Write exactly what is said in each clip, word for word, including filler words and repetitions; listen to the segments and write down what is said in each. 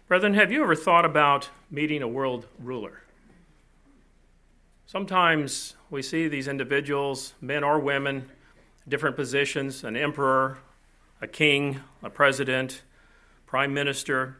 Brethren, have you ever thought about meeting a world ruler? Sometimes we see these individuals, men or women, different positions, an emperor, a king, a president, prime minister.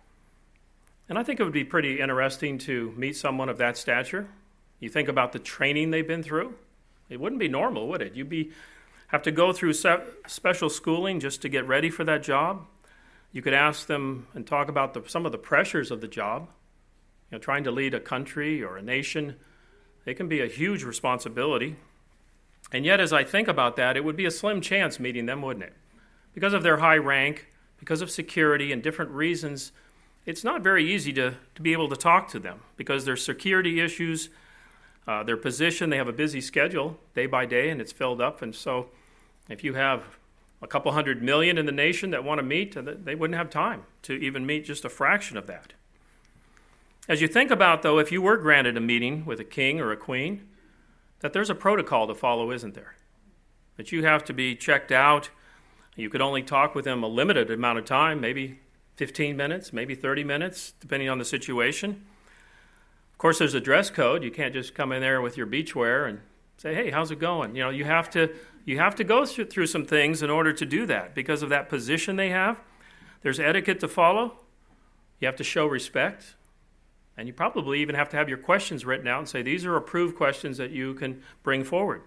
And I think it would be pretty interesting to meet someone of that stature. You think about the training they've been through. It wouldn't be normal, would it? You'd be have to go through se- special schooling just to get ready for that job. You could ask them and talk about the, some of the pressures of the job. You know, trying to lead a country or a nation, it can be a huge responsibility. And yet, as I think about that, it would be a slim chance meeting them, wouldn't it? Because of their high rank, because of security and different reasons, it's not very easy to, to be able to talk to them because there's security issues, uh, their position, they have a busy schedule day by day, and it's filled up. And so if you have a couple hundred million in the nation that want to meet, they wouldn't have time to even meet just a fraction of that. As you think about, though, if you were granted a meeting with a king or a queen, that there's a protocol to follow, isn't there? That you have to be checked out. You could only talk with them a limited amount of time, maybe fifteen minutes, maybe thirty minutes, depending on the situation. Of course, there's a dress code. You can't just come in there with your beachwear and say, hey, how's it going? You know, you have to you have to go through, through some things in order to do that because of that position they have. There's etiquette to follow. You have to show respect. And you probably even have to have your questions written out and say, these are approved questions that you can bring forward.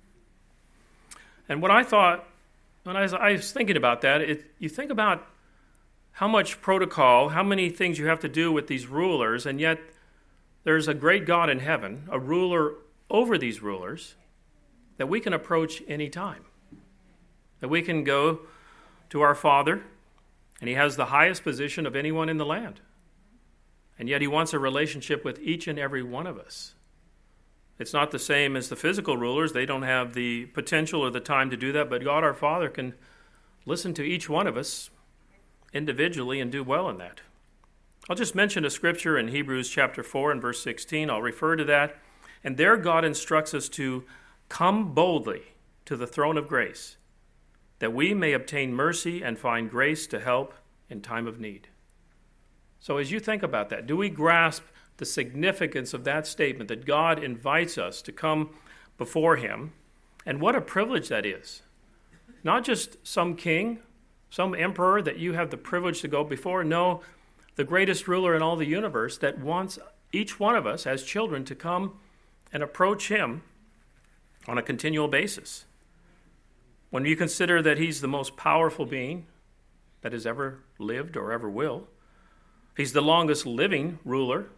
And what I thought, when I was, I was thinking about that, it, you think about how much protocol, how many things you have to do with these rulers, and yet there's a great God in heaven, a ruler over these rulers, that we can approach any time. That we can go to our Father, and He has the highest position of anyone in the land. And yet He wants a relationship with each and every one of us. It's not the same as the physical rulers. They don't have the potential or the time to do that, but God our Father can listen to each one of us individually and do well in that. I'll just mention a scripture in Hebrews chapter four and verse sixteen. I'll refer to that. And there God instructs us to come boldly to the throne of grace, that we may obtain mercy and find grace to help in time of need. So as you think about that, do we grasp the significance of that statement that God invites us to come before Him? And what a privilege that is. Not just some king, some emperor that you have the privilege to go before. No, the greatest ruler in all the universe that wants each one of us as children to come and approach Him on a continual basis. When you consider that He's the most powerful being that has ever lived or ever will, He's the longest living ruler,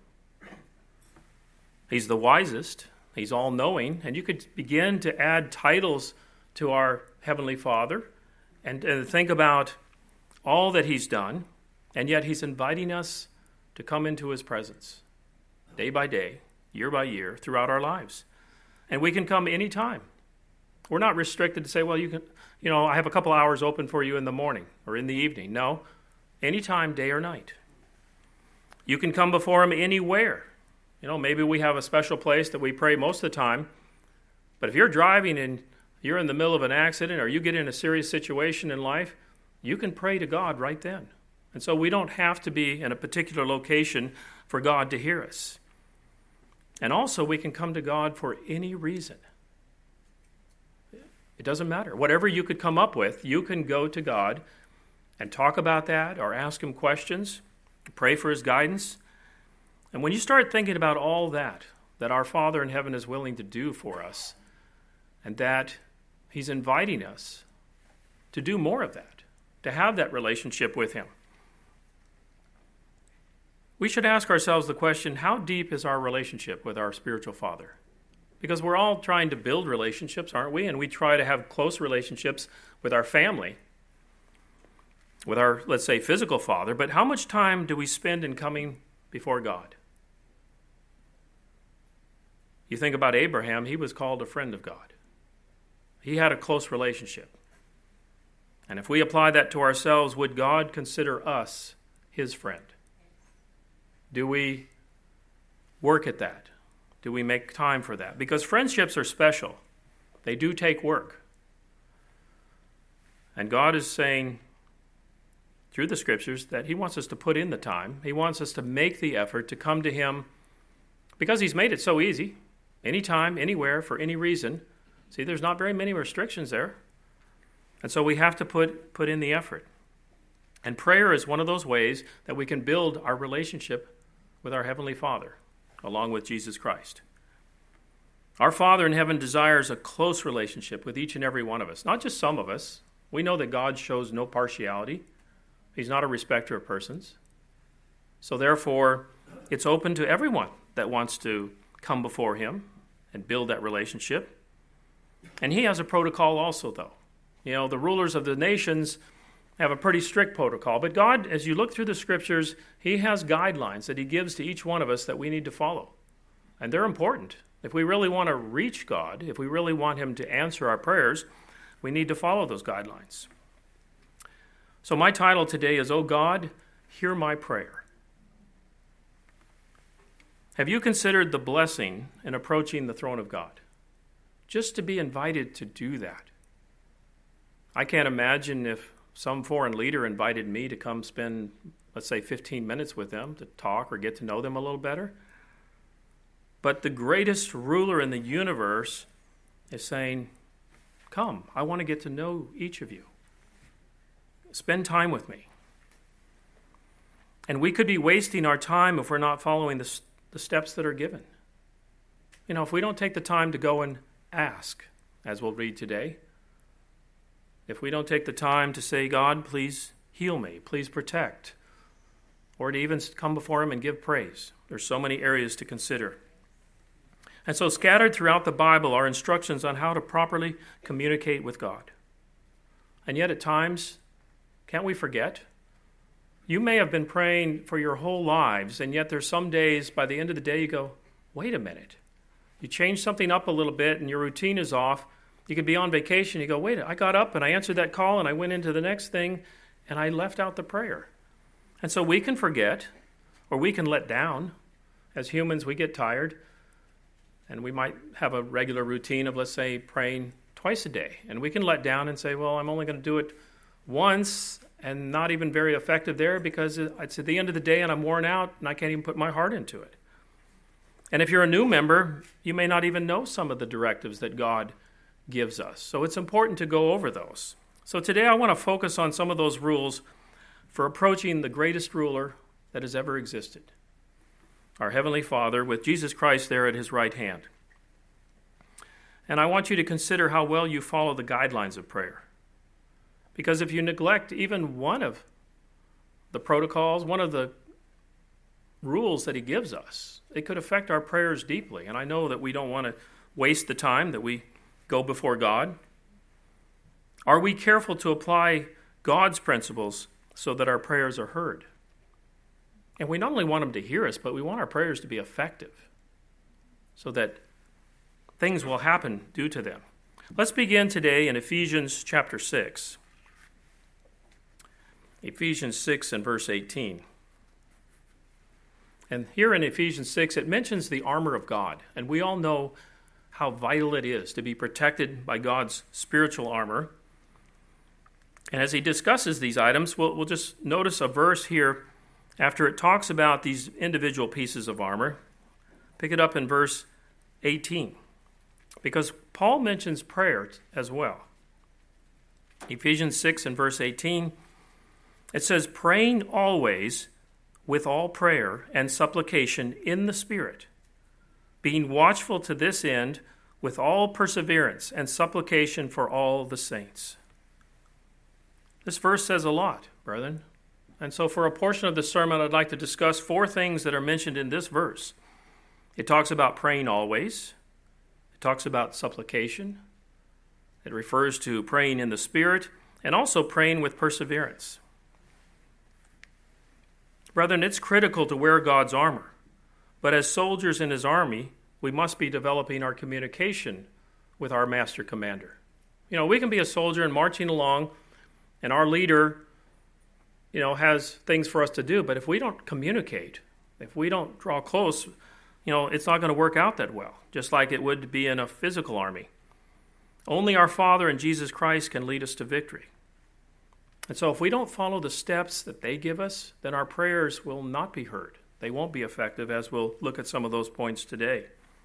He's the wisest, He's all-knowing, and you could begin to add titles to our Heavenly Father and, and think about all that He's done, and yet He's inviting us to come into His presence day by day, year by year, throughout our lives. And we can come anytime. We're not restricted to say, well, you can, you know, I have a couple hours open for you in the morning or in the evening. No, anytime, day or night. You can come before Him anywhere. You know, maybe we have a special place that we pray most of the time, but if you're driving and you're in the middle of an accident or you get in a serious situation in life, you can pray to God right then. And so we don't have to be in a particular location for God to hear us. And also we can come to God for any reason. It doesn't matter. Whatever you could come up with, you can go to God and talk about that or ask Him questions, pray for His guidance. And when you start thinking about all that, that our Father in heaven is willing to do for us, and that He's inviting us to do more of that, to have that relationship with Him, we should ask ourselves the question, how deep is our relationship with our spiritual Father? Because we're all trying to build relationships, aren't we? And we try to have close relationships with our family, with our, let's say, physical father. But how much time do we spend in coming before God? You think about Abraham, he was called a friend of God. He had a close relationship. And if we apply that to ourselves, would God consider us His friend? Do we work at that? Do we make time for that? Because friendships are special. They do take work. And God is saying, through the Scriptures that he wants us to put in the time. He wants us to make the effort to come to him because he's made it so easy, anytime, anywhere, for any reason. See, there's not very many restrictions there. And so we have to put, put in the effort. And prayer is one of those ways that we can build our relationship with our Heavenly Father, along with Jesus Christ. Our Father in heaven desires a close relationship with each and every one of us, not just some of us. We know that God shows no partiality. He's not a respecter of persons. So therefore, it's open to everyone that wants to come before him and build that relationship. And he has a protocol also, though. You know, the rulers of the nations have a pretty strict protocol. But God, as you look through the Scriptures, he has guidelines that he gives to each one of us that we need to follow. And they're important. If we really want to reach God, if we really want him to answer our prayers, we need to follow those guidelines. So my title today is, "Oh God, hear my prayer." Have you considered the blessing in approaching the throne of God? Just to be invited to do that. I can't imagine if some foreign leader invited me to come spend, let's say, fifteen minutes with them to talk or get to know them a little better. But the greatest ruler in the universe is saying, "Come, I want to get to know each of you. Spend time with me." And we could be wasting our time if we're not following the, the steps that are given. You know, if we don't take the time to go and ask, as we'll read today, if we don't take the time to say, "God, please heal me, please protect," or to even come before him and give praise, there's so many areas to consider. And so scattered throughout the Bible are instructions on how to properly communicate with God. And yet at times, can't we forget? You may have been praying for your whole lives, and yet there's some days, by the end of the day, you go, wait a minute. You change something up a little bit and your routine is off. You could be on vacation, you go, wait, I got up and I answered that call and I went into the next thing and I left out the prayer. And so we can forget, or we can let down. As humans, we get tired. And we might have a regular routine of, let's say, praying twice a day. And we can let down and say, well, I'm only going to do it once, and not even very effective there because it's at the end of the day and I'm worn out and I can't even put my heart into it. And if you're a new member, you may not even know some of the directives that God gives us. So it's important to go over those. So today I want to focus on some of those rules for approaching the greatest ruler that has ever existed, our Heavenly Father, with Jesus Christ there at his right hand. And I want you to consider how well you follow the guidelines of prayer. Because if you neglect even one of the protocols, one of the rules that he gives us, it could affect our prayers deeply. And I know that we don't want to waste the time that we go before God. Are we careful to apply God's principles so that our prayers are heard? And we not only want him to hear us, but we want our prayers to be effective so that things will happen due to them. Let's begin today in Ephesians chapter six. Ephesians six and verse eighteen. And here in Ephesians six, it mentions the armor of God. And we all know how vital it is to be protected by God's spiritual armor. And as he discusses these items, we'll, we'll just notice a verse here after it talks about these individual pieces of armor. Pick it up in verse eighteen, because Paul mentions prayer as well. Ephesians six and verse eighteen, it says, "Praying always with all prayer and supplication in the Spirit, being watchful to this end with all perseverance and supplication for all the saints." This verse says a lot, brethren. And so for a portion of the sermon, I'd like to discuss four things that are mentioned in this verse. It talks about praying always. It talks about supplication. It refers to praying in the Spirit and also praying with perseverance. Brethren, it's critical to wear God's armor. But as soldiers in his army, we must be developing our communication with our master commander. You know, we can be a soldier and marching along, and our leader, you know, has things for us to do. But if we don't communicate, if we don't draw close, you know, it's not going to work out that well, just like it would be in a physical army. Only our Father and Jesus Christ can lead us to victory. And so if we don't follow the steps that they give us, then our prayers will not be heard. They won't be effective, as we'll look at some of those points today.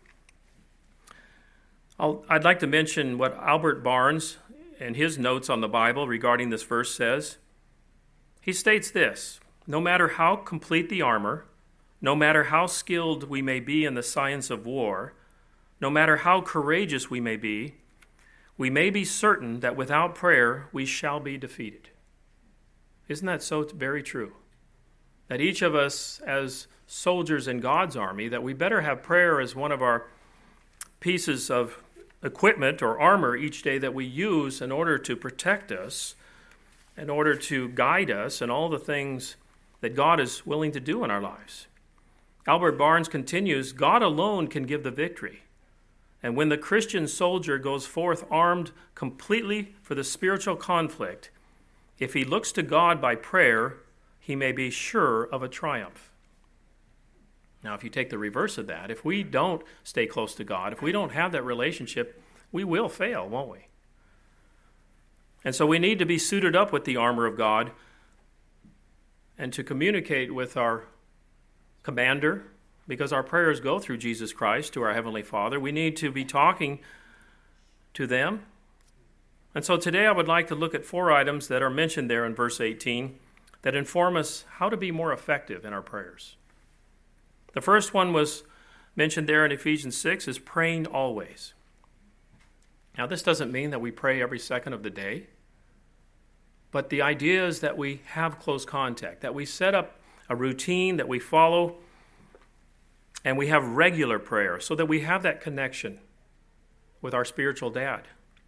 I'll, I'd like to mention what Albert Barnes, in his notes on the Bible regarding this verse, says. He states this: no matter how complete the armor, no matter how skilled we may be in the science of war, no matter how courageous we may be, we may be certain that without prayer we shall be defeated. Isn't that so very true? That each of us as soldiers in God's army, that we better have prayer as one of our pieces of equipment or armor each day that we use in order to protect us, in order to guide us in all the things that God is willing to do in our lives. Albert Barnes continues, God alone can give the victory. And when the Christian soldier goes forth armed completely for the spiritual conflict, if he looks to God by prayer, he may be sure of a triumph. Now, if you take the reverse of that, if we don't stay close to God, if we don't have that relationship, we will fail, won't we? And so we need to be suited up with the armor of God and to communicate with our commander, because our prayers go through Jesus Christ to our Heavenly Father. We need to be talking to them. And so today I would like to look at four items that are mentioned there in verse eighteen that inform us how to be more effective in our prayers. The first one was mentioned there in Ephesians six is praying always. Now, this doesn't mean that we pray every second of the day, but the idea is that we have close contact, that we set up a routine that we follow, and we have regular prayer so that we have that connection with our spiritual dad.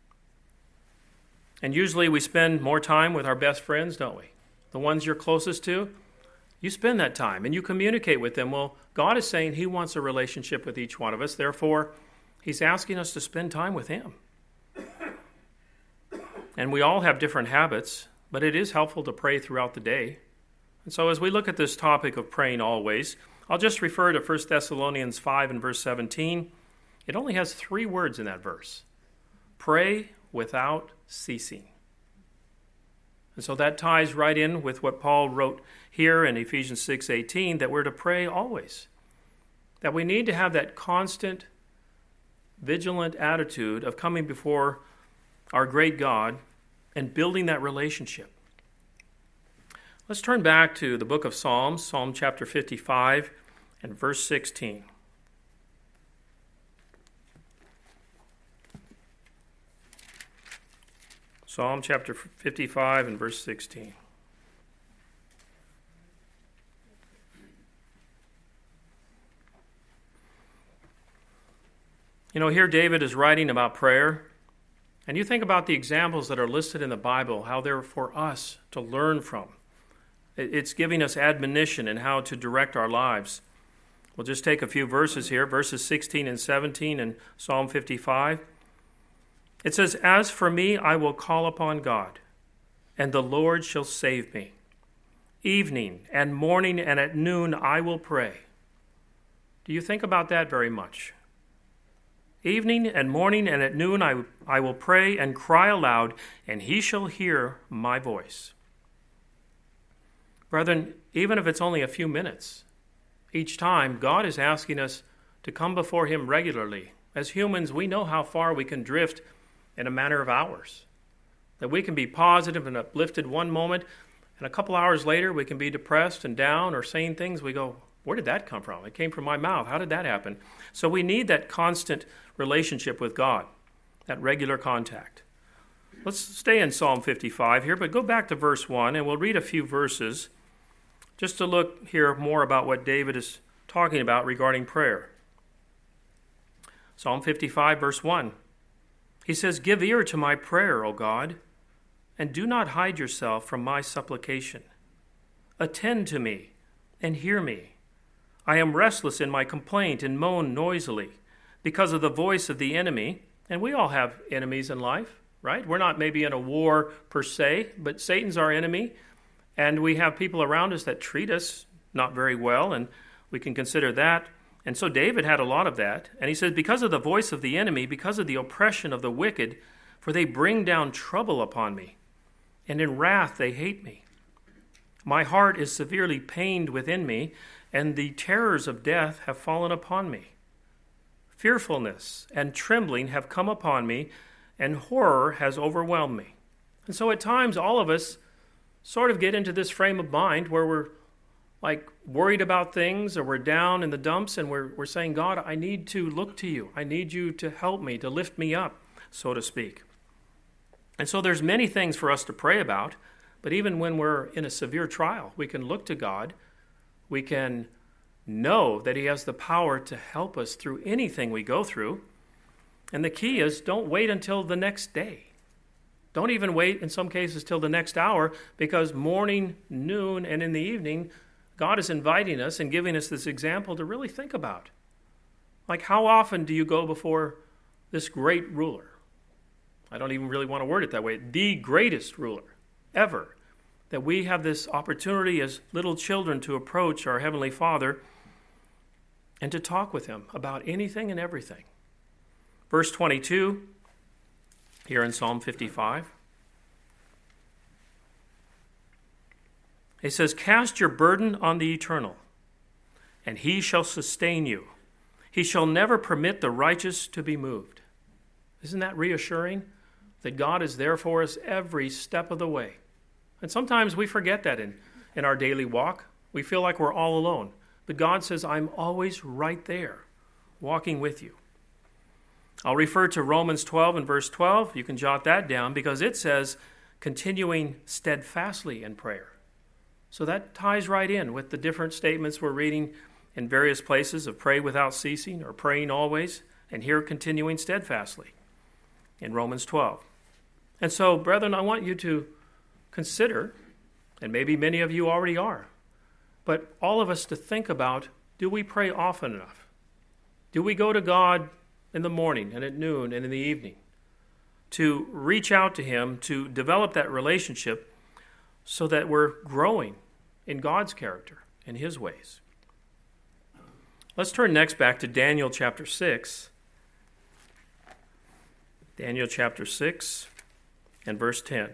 And usually we spend more time with our best friends, don't we? The ones you're closest to, you spend that time and you communicate with them. Well, God is saying he wants a relationship with each one of us. Therefore, he's asking us to spend time with him. And we all have different habits, but it is helpful to pray throughout the day. And so as we look at this topic of praying always, I'll just refer to First Thessalonians five and verse seventeen. It only has three words in that verse. Pray without ceasing. And so that ties right in with what Paul wrote here in Ephesians six eighteen, that we're to pray always. That we need to have that constant, vigilant attitude of coming before our great God and building that relationship. Let's turn back to the book of Psalms, Psalm chapter fifty-five and verse sixteen. Psalm chapter fifty-five and verse sixteen. You know, here David is writing about prayer, and you think about the examples that are listed in the Bible, how they're for us to learn from. It's giving us admonition in how to direct our lives. We'll just take a few verses here, verses sixteen and seventeen in Psalm fifty-five. It says, "As for me, I will call upon God, and the Lord shall save me. Evening and morning and at noon I will pray." Do you think about that very much? Evening and morning and at noon I, I will pray and cry aloud, and he shall hear my voice. Brethren, even if it's only a few minutes, each time God is asking us to come before him regularly. As humans, we know how far we can drift in a matter of hours. That we can be positive and uplifted one moment, and a couple hours later we can be depressed and down or saying things we go, where did that come from? It came from my mouth. How did that happen? So we need that constant relationship with God, that regular contact. Let's stay in Psalm fifty-five here, but go back to verse one, and we'll read a few verses just to look here more about what David is talking about regarding prayer. Psalm fifty-five, verse one. He says, "Give ear to my prayer, O God, and do not hide yourself from my supplication. Attend to me and hear me. I am restless in my complaint and moan noisily because of the voice of the enemy." And we all have enemies in life, right? We're not maybe in a war per se, but Satan's our enemy. And we have people around us that treat us not very well, and we can consider that. And so David had a lot of that. And he says, because of the voice of the enemy, because of the oppression of the wicked, for they bring down trouble upon me. and in wrath they hate me. My heart is severely pained within me, and the terrors of death have fallen upon me. Fearfulness and trembling have come upon me, and horror has overwhelmed me. And so at times all of us sort of get into this frame of mind where we're like worried about things, or we're down in the dumps, and we're, we're saying, God, I need to look to you. I need you to help me, to lift me up, so to speak. And so there's many things for us to pray about, but even when we're in a severe trial, we can look to God. We can know that he has the power to help us through anything we go through. And the key is, don't wait until the next day. Don't even wait, in some cases, till the next hour, because morning, noon, and in the evening, God is inviting us and giving us this example to really think about. Like, how often do you go before this great ruler? I don't even really want to word it that way. The greatest ruler ever. That we have this opportunity as little children to approach our Heavenly Father and to talk with him about anything and everything. Verse twenty-two, here in Psalm fifty-five. It says, cast your burden on the Eternal, and he shall sustain you. He shall never permit the righteous to be moved. Isn't that reassuring? That God is there for us every step of the way. And sometimes we forget that in, in our daily walk. We feel like we're all alone. But God says, I'm always right there, walking with you. I'll refer to Romans twelve and verse twelve. You can jot that down because it says, continuing steadfastly in prayer. So that ties right in with the different statements we're reading in various places of pray without ceasing or praying always, and here continuing steadfastly in Romans twelve. And so, brethren, I want you to consider, and maybe many of you already are, but all of us to think about, do we pray often enough? Do we go to God in the morning and at noon and in the evening to reach out to him, to develop that relationship so that we're growing in God's character and his ways? Let's turn next back to Daniel chapter six. Daniel chapter six and verse ten.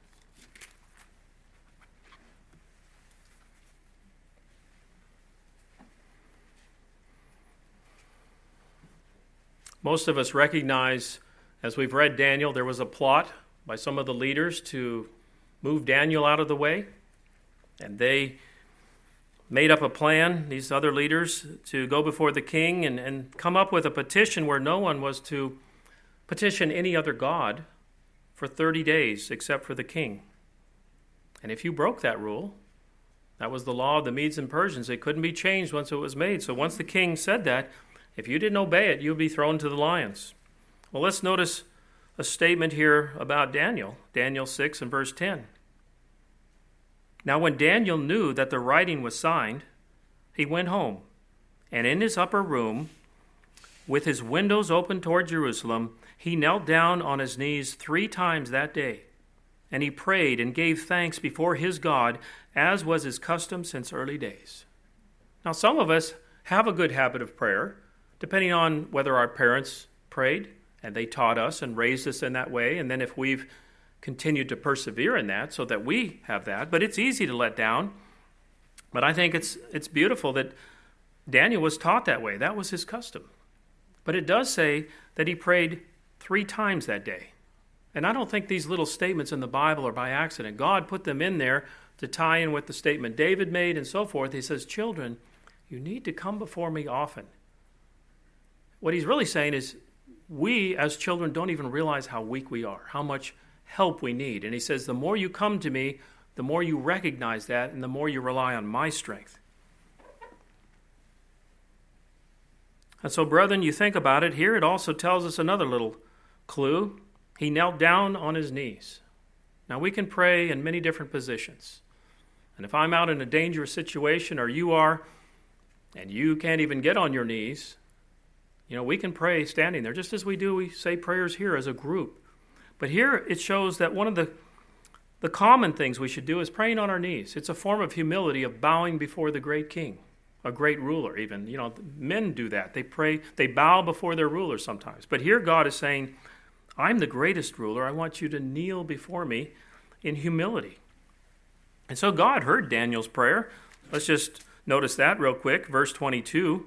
Most of us recognize, as we've read Daniel, there was a plot by some of the leaders to move Daniel out of the way. And they made up a plan, these other leaders, to go before the king and, and come up with a petition where no one was to petition any other god for thirty days except for the king. And if you broke that rule, that was the law of the Medes and Persians. It couldn't be changed once it was made. So once the king said that, if you didn't obey it, you'd be thrown to the lions. Well, let's notice a statement here about Daniel, Daniel six and verse ten. Now when Daniel knew that the writing was signed, he went home, and in his upper room, with his windows open toward Jerusalem, he knelt down on his knees three times that day, and he prayed and gave thanks before his God, as was his custom since early days. Now some of us have a good habit of prayer, depending on whether our parents prayed, and they taught us and raised us in that way, and then if we've continued to persevere in that so that we have that. But it's easy to let down. But I think it's it's beautiful that Daniel was taught that way. That was his custom. But it does say that he prayed three times that day. And I don't think these little statements in the Bible are by accident. God put them in there to tie in with the statement David made and so forth. He says, children, you need to come before me often. What he's really saying is we as children don't even realize how weak we are, how much help we need. And he says, the more you come to me, the more you recognize that, and the more you rely on my strength. And so, brethren, you think about it here, it also tells us another little clue. He knelt down on his knees. Now, we can pray in many different positions. And if I'm out in a dangerous situation, or you are, and you can't even get on your knees, you know, we can pray standing there, just as we do, we say prayers here as a group. But here it shows that one of the, the common things we should do is praying on our knees. It's a form of humility, of bowing before the great king, a great ruler even. You know, men do that. They pray, they bow before their ruler sometimes. But here God is saying, I'm the greatest ruler. I want you to kneel before me in humility. And so God heard Daniel's prayer. Let's just notice that real quick. Verse twenty-two.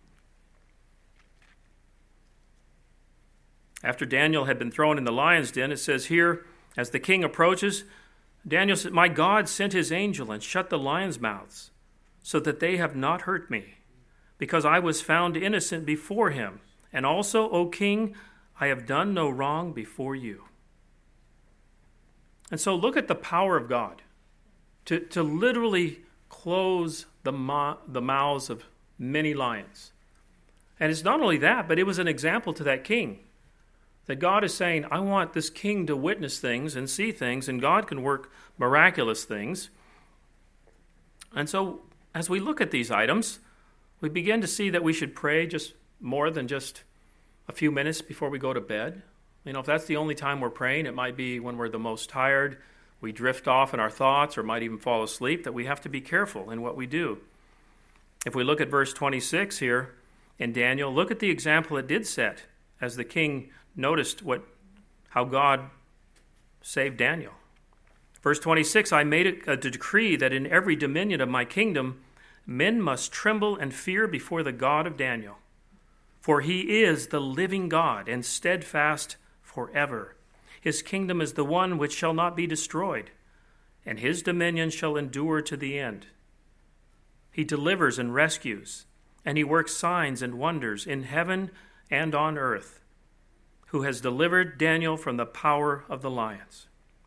After Daniel had been thrown in the lion's den, it says here, as the king approaches, Daniel said, "My God sent his angel and shut the lions' mouths, so that they have not hurt me, because I was found innocent before him. And also, O king, I have done no wrong before you." And so look at the power of God to, to literally close the, mo- the mouths of many lions. And it's not only that, but it was an example to that king. That God is saying, I want this king to witness things and see things, and God can work miraculous things. And so as we look at these items, we begin to see that we should pray just more than just a few minutes before we go to bed. You know, if that's the only time we're praying, it might be when we're the most tired, we drift off in our thoughts, or might even fall asleep, that we have to be careful in what we do. If we look at verse twenty-six here in Daniel, look at the example it did set as the king noticed what how God saved Daniel. Verse twenty-six, I made a decree that in every dominion of my kingdom men must tremble and fear before the God of Daniel. For he is the living God and steadfast forever. His kingdom is the one which shall not be destroyed, and his dominion shall endure to the end. He delivers and rescues, and he works signs and wonders in heaven and on earth, who has delivered Daniel from the power of the lions.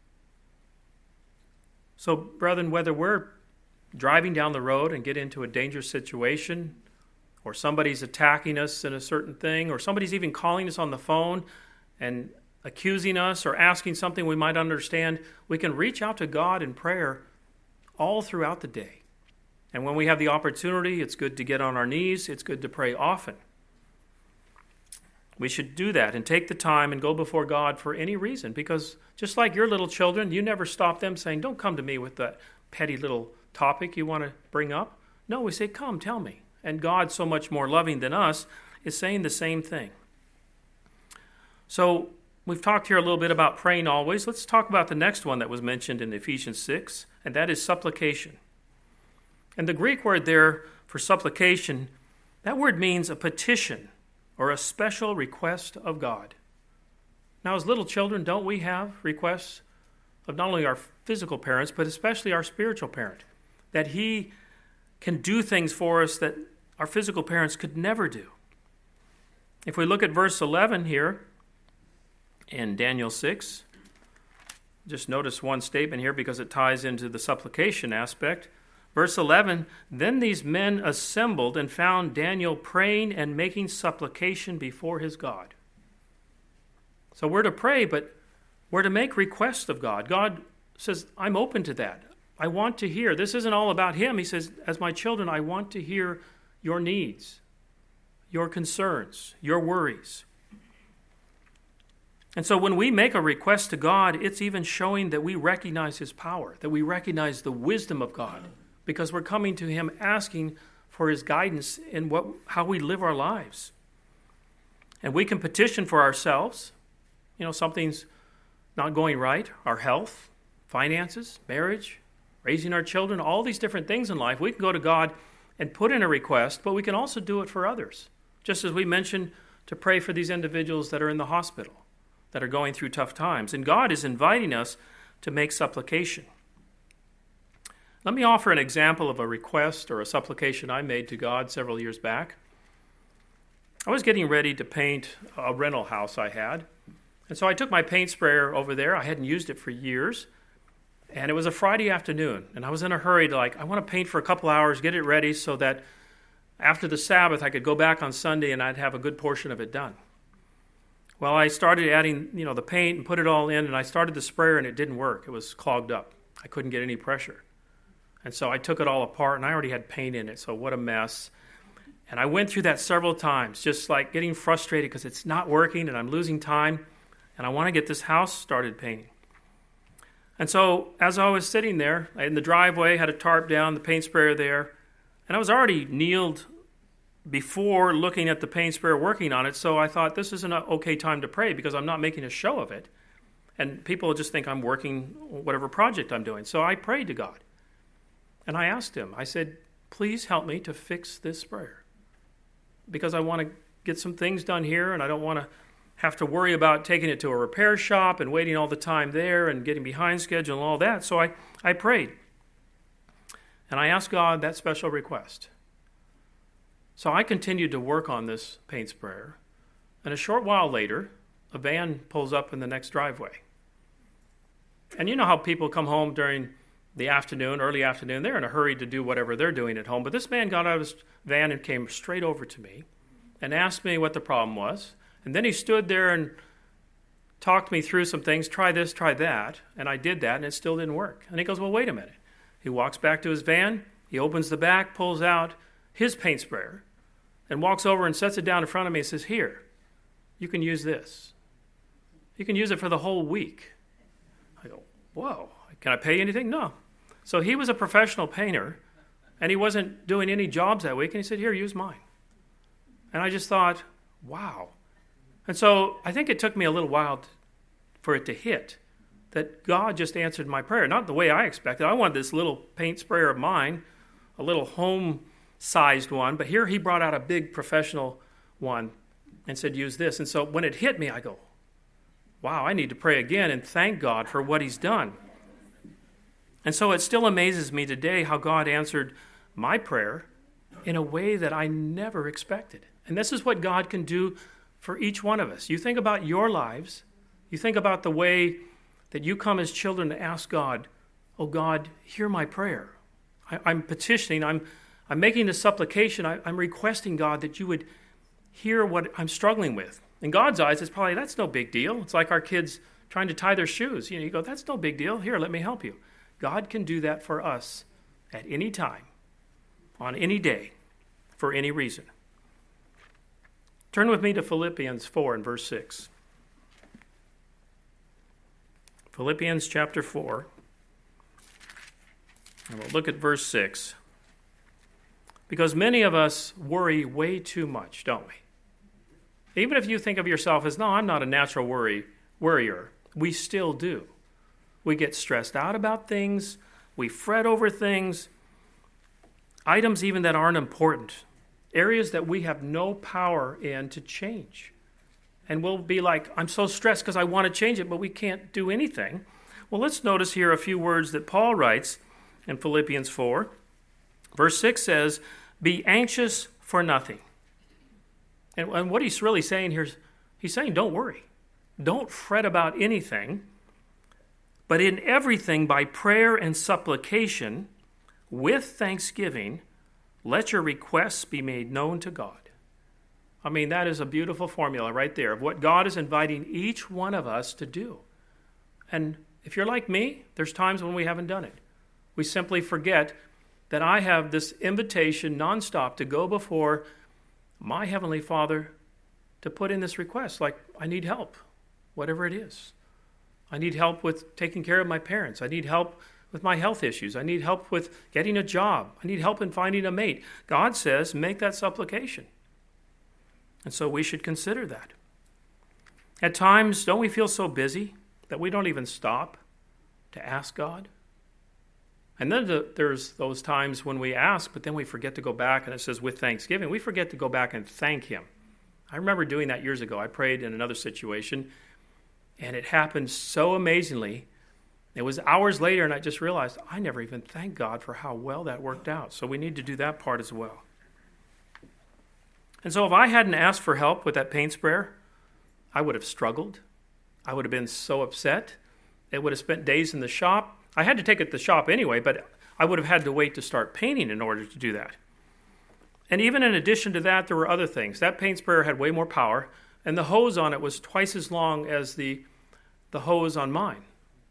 So, brethren, whether we're driving down the road and get into a dangerous situation, or somebody's attacking us in a certain thing, or somebody's even calling us on the phone and accusing us or asking something we might understand, we can reach out to God in prayer all throughout the day. And when we have the opportunity, it's good to get on our knees. It's good to pray often. We should do that and take the time and go before God for any reason, because just like your little children, you never stop them saying, don't come to me with that petty little topic you want to bring up. No, we say, come, tell me. And God, so much more loving than us, is saying the same thing. So we've talked here a little bit about praying always. Let's talk about the next one that was mentioned in Ephesians six, and that is supplication. And the Greek word there for supplication, that word means a petition or a special request of God. Now, as little children, don't we have requests of not only our physical parents, but especially our spiritual parent, that he can do things for us that our physical parents could never do? If we look at verse eleven here in Daniel six, just notice one statement here because it ties into the supplication aspect. Verse eleven, then these men assembled and found Daniel praying and making supplication before his God. So we're to pray, but we're to make requests of God. God says, I'm open to that. I want to hear. This isn't all about him. He says, as my children, I want to hear your needs, your concerns, your worries. And so when we make a request to God, it's even showing that we recognize his power, that we recognize the wisdom of God, because we're coming to him asking for his guidance in what how we live our lives. And we can petition for ourselves. You know, something's not going right, our health, finances, marriage, raising our children, all these different things in life. We can go to God and put in a request, but we can also do it for others. Just as we mentioned, to pray for these individuals that are in the hospital, that are going through tough times. And God is inviting us to make supplication. Let me offer an example of a request or a supplication I made to God several years back. I was getting ready to paint a rental house I had. And so I took my paint sprayer over there. I hadn't used it for years. And it was a Friday afternoon. And I was in a hurry to like, I want to paint for a couple hours, get it ready so that after the Sabbath I could go back on Sunday and I'd have a good portion of it done. Well, I started adding, you know, the paint and put it all in, and I started the sprayer and it didn't work. It was clogged up. I couldn't get any pressure. And so I took it all apart, and I already had paint in it, so what a mess. And I went through that several times, just like getting frustrated because it's not working and I'm losing time, and I want to get this house started painting. And so as I was sitting there in the driveway, had a tarp down, the paint sprayer there, and I was already kneeled before looking at the paint sprayer working on it, so I thought this is an okay time to pray because I'm not making a show of it. And people will just think I'm working whatever project I'm doing. So I prayed to God. And I asked him, I said, please help me to fix this sprayer. Because I want to get some things done here, and I don't want to have to worry about taking it to a repair shop and waiting all the time there and getting behind schedule and all that. So I, I prayed. And I asked God that special request. So I continued to work on this paint sprayer. And a short while later, a van pulls up in the next driveway. And you know how people come home during the afternoon, early afternoon, they're in a hurry to do whatever they're doing at home. But this man got out of his van and came straight over to me and asked me what the problem was. And then he stood there and talked me through some things, try this, try that. And I did that, and it still didn't work. And he goes, well, wait a minute. He walks back to his van, he opens the back, pulls out his paint sprayer, and walks over and sets it down in front of me and says, here, you can use this. You can use it for the whole week. I go, whoa, can I pay you anything? No. So he was a professional painter, and he wasn't doing any jobs that week, and he said, here, use mine. And I just thought, wow. And so I think it took me a little while to, for it to hit that God just answered my prayer. Not the way I expected. I wanted this little paint sprayer of mine, a little home-sized one, but here he brought out a big professional one and said, use this. And so when it hit me, I go, wow, I need to pray again and thank God for what he's done. And so it still amazes me today how God answered my prayer in a way that I never expected. And this is what God can do for each one of us. You think about your lives. You think about the way that you come as children to ask God, oh God, hear my prayer. I, I'm petitioning. I'm, I'm making this supplication. I, I'm requesting, God, that you would hear what I'm struggling with. In God's eyes, it's probably, that's no big deal. It's like our kids trying to tie their shoes. You know, you go, that's no big deal. Here, let me help you. God can do that for us at any time, on any day, for any reason. Turn with me to Philippians four and verse six. Philippians chapter four. And we'll look at verse six. Because many of us worry way too much, don't we? Even if you think of yourself as, no, I'm not a natural worry, worrier, we still do. We get stressed out about things. We fret over things. Items even that aren't important. Areas that we have no power in to change. And we'll be like, I'm so stressed because I want to change it, but we can't do anything. Well, let's notice here a few words that Paul writes in Philippians four. Verse six says, be anxious for nothing. And, and what he's really saying here is, he's saying, don't worry. Don't fret about anything. But in everything, by prayer and supplication, with thanksgiving, let your requests be made known to God. I mean, that is a beautiful formula right there of what God is inviting each one of us to do. And if you're like me, there's times when we haven't done it. We simply forget that I have this invitation nonstop to go before my Heavenly Father to put in this request, like, I need help, whatever it is. I need help with taking care of my parents. I need help with my health issues. I need help with getting a job. I need help in finding a mate. God says, make that supplication. And so we should consider that. At times, don't we feel so busy that we don't even stop to ask God? And then the, there's those times when we ask, but then we forget to go back, and it says with thanksgiving. We forget to go back and thank him. I remember doing that years ago. I prayed in another situation, and it happened so amazingly. It was hours later, and I just realized I never even thanked God for how well that worked out. So we need to do that part as well. And so if I hadn't asked for help with that paint sprayer, I would have struggled. I would have been so upset. It would have spent days in the shop. I had to take it to the shop anyway, but I would have had to wait to start painting in order to do that. And even in addition to that, there were other things. That paint sprayer had way more power, and the hose on it was twice as long as the, the hose on mine.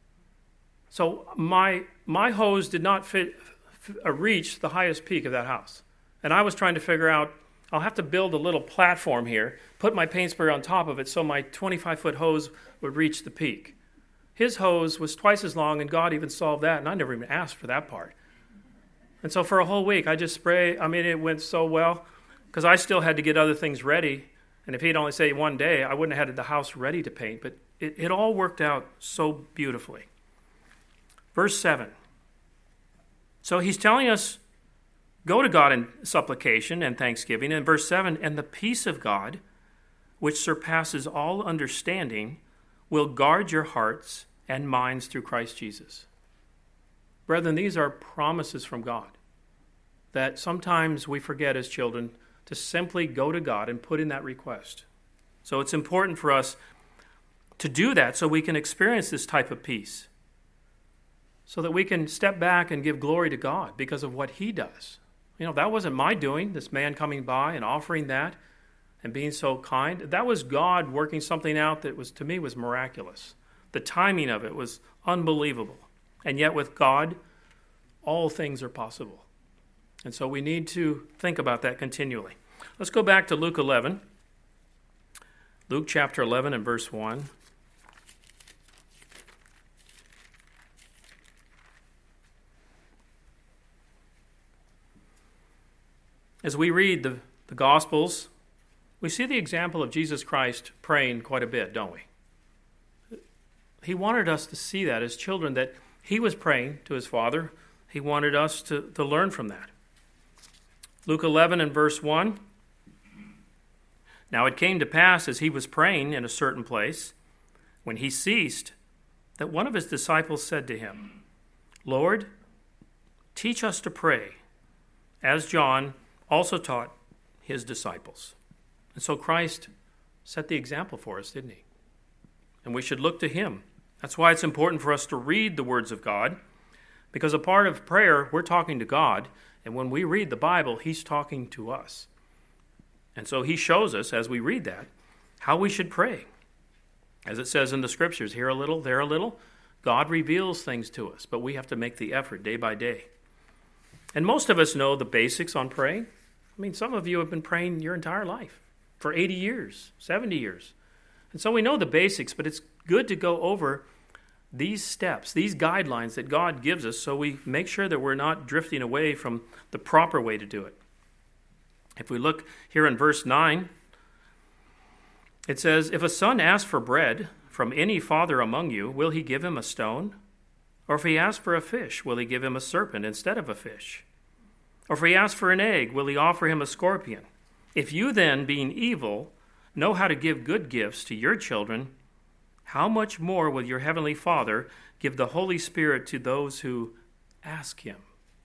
So my my hose did not fit f- reach the highest peak of that house. And I was trying to figure out, I'll have to build a little platform here, put my paint sprayer on top of it so my twenty-five-foot hose would reach the peak. His hose was twice as long, and God even solved that, and I never even asked for that part. And so for a whole week, I just spray. I mean, it went so well, because I still had to get other things ready. And if he'd only say one day, I wouldn't have had the house ready to paint. But it, it all worked out so beautifully. Verse seven. So he's telling us, go to God in supplication and thanksgiving. And verse seven, and the peace of God, which surpasses all understanding, will guard your hearts and minds through Christ Jesus. Brethren, these are promises from God that sometimes we forget as children to simply go to God and put in that request. So it's important for us to do that so we can experience this type of peace, so that we can step back and give glory to God because of what he does. You know, that wasn't my doing, this man coming by and offering that and being so kind. That was God working something out that was, to me, was miraculous. The timing of it was unbelievable. And yet with God, all things are possible. And so we need to think about that continually. Let's go back to Luke eleven. Luke chapter eleven and verse one. As we read the, the Gospels, we see the example of Jesus Christ praying quite a bit, don't we? He wanted us to see that as children, that he was praying to his Father. He wanted us to, to learn from that. Luke eleven and verse one. Now it came to pass as he was praying in a certain place, when he ceased, that one of his disciples said to him, Lord, teach us to pray, as John also taught his disciples. And so Christ set the example for us, didn't he? And we should look to him. That's why it's important for us to read the words of God, because a part of prayer, we're talking to God, and when we read the Bible, he's talking to us. And so he shows us, as we read that, how we should pray. As it says in the Scriptures, here a little, there a little, God reveals things to us, but we have to make the effort day by day. And most of us know the basics on praying. I mean, some of you have been praying your entire life, for eighty years, seventy years. And so we know the basics, but it's good to go over these steps, these guidelines that God gives us, so we make sure that we're not drifting away from the proper way to do it. If we look here in verse nine, it says, if a son asks for bread from any father among you, will he give him a stone? Or if he asks for a fish, will he give him a serpent instead of a fish? Or if he asks for an egg, will he offer him a scorpion? If you then, being evil, know how to give good gifts to your children, how much more will your heavenly Father give the Holy Spirit to those who ask him?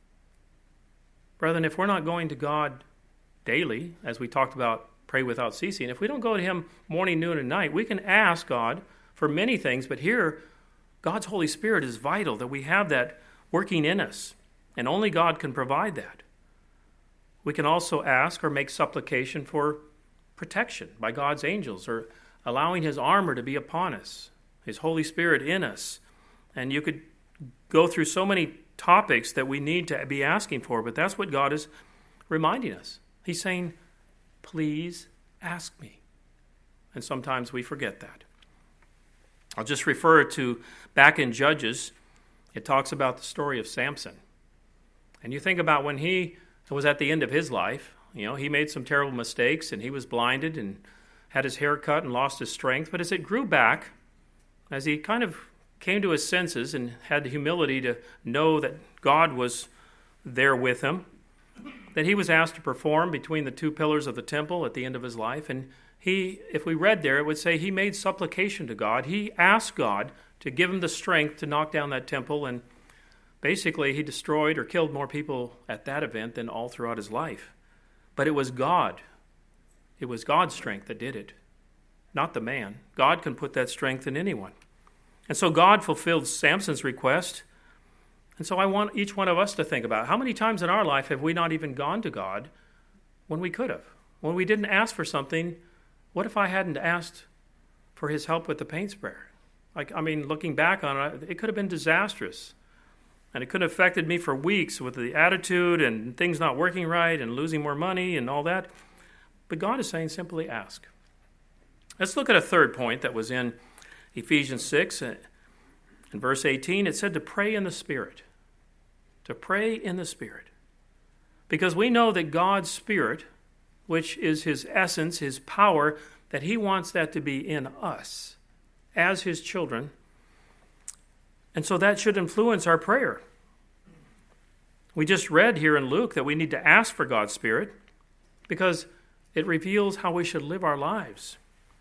Brethren, if we're not going to God daily, as we talked about, pray without ceasing, if we don't go to him morning, noon, and night, we can ask God for many things, but here, God's Holy Spirit is vital, that we have that working in us, and only God can provide that. We can also ask or make supplication for protection by God's angels, or allowing his armor to be upon us, his Holy Spirit in us. And you could go through so many topics that we need to be asking for, but that's what God is reminding us. He's saying, please ask me. And sometimes we forget that. I'll just refer to back in Judges, it talks about the story of Samson. And you think about when he was at the end of his life, you know, he made some terrible mistakes and he was blinded and had his hair cut and lost his strength. But as it grew back, as he kind of came to his senses and had the humility to know that God was there with him, that he was asked to perform between the two pillars of the temple at the end of his life. And he, if we read there, it would say he made supplication to God. He asked God to give him the strength to knock down that temple. And basically he destroyed or killed more people at that event than all throughout his life. But it was God. It was God's strength that did it, not the man. God can put that strength in anyone. And so God fulfilled Samson's request. And so I want each one of us to think about how many times in our life have we not even gone to God when we could have? When we didn't ask for something, what if I hadn't asked for his help with the paint sprayer? Like, I mean, looking back on it, it could have been disastrous. And it could have affected me for weeks with the attitude and things not working right and losing more money and all that. But God is saying simply ask. Let's look at a third point that was in Ephesians six. In verse eighteen, it said to pray in the Spirit. To pray in the Spirit. Because we know that God's Spirit, which is his essence, his power, that he wants that to be in us as his children. And so that should influence our prayer. We just read here in Luke that we need to ask for God's Spirit because it reveals how we should live our lives.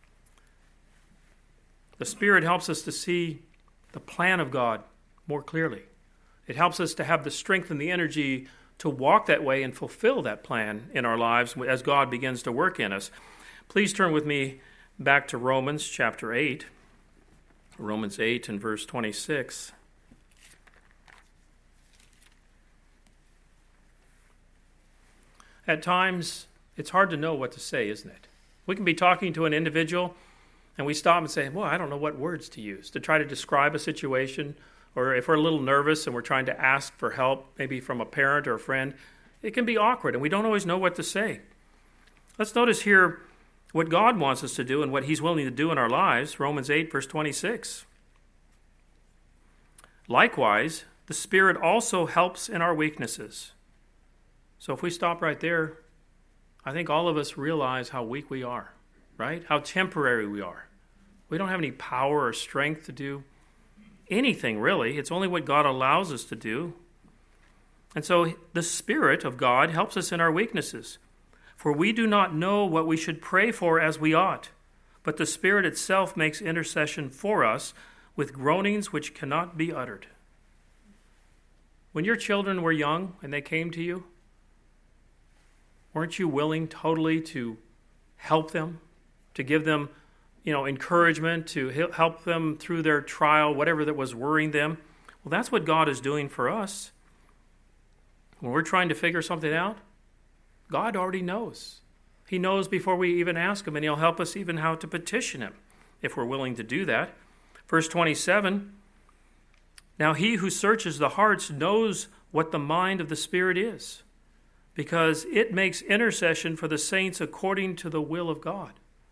The Spirit helps us to see the plan of God more clearly. It helps us to have the strength and the energy to walk that way and fulfill that plan in our lives as God begins to work in us. Please turn with me back to Romans chapter eight. Romans eight and verse twenty-six. At times, it's hard to know what to say, isn't it? We can be talking to an individual and we stop and say, well, I don't know what words to use to try to describe a situation. Or if we're a little nervous and we're trying to ask for help, maybe from a parent or a friend, it can be awkward and we don't always know what to say. Let's notice here what God wants us to do and what he's willing to do in our lives. Romans eight, verse twenty-six. Likewise, the Spirit also helps in our weaknesses. So if we stop right there, I think all of us realize how weak we are, right? How temporary we are. We don't have any power or strength to do anything, really. It's only what God allows us to do. And so the Spirit of God helps us in our weaknesses. For we do not know what we should pray for as we ought, but the Spirit itself makes intercession for us with groanings which cannot be uttered. When your children were young and they came to you, weren't you willing totally to help them, to give them, you know, encouragement, to help them through their trial, whatever that was worrying them? Well, that's what God is doing for us. When we're trying to figure something out, God already knows. He knows before we even ask him, and he'll help us even how to petition him if we're willing to do that. Verse twenty-seven, now he who searches the hearts knows what the mind of the Spirit is, because it makes intercession for the saints according to the will of God.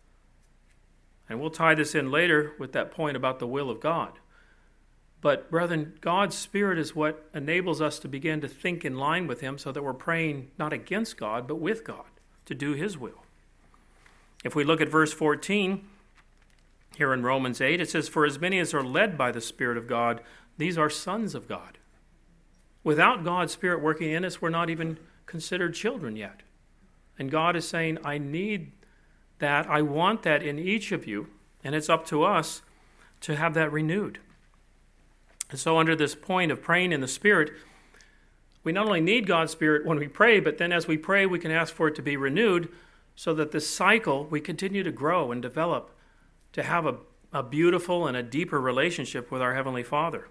And we'll tie this in later with that point about the will of God. But brethren, God's Spirit is what enables us to begin to think in line with him so that we're praying not against God, but with God to do his will. If we look at verse fourteen, here in Romans eight, it says, for as many as are led by the Spirit of God, these are sons of God. Without God's Spirit working in us, we're not even considered children yet. And God is saying, I need that, I want that in each of you, and it's up to us to have that renewed. And so under this point of praying in the Spirit, we not only need God's Spirit when we pray, but then as we pray, we can ask for it to be renewed so that this cycle, we continue to grow and develop to have a, a beautiful and a deeper relationship with our Heavenly Father.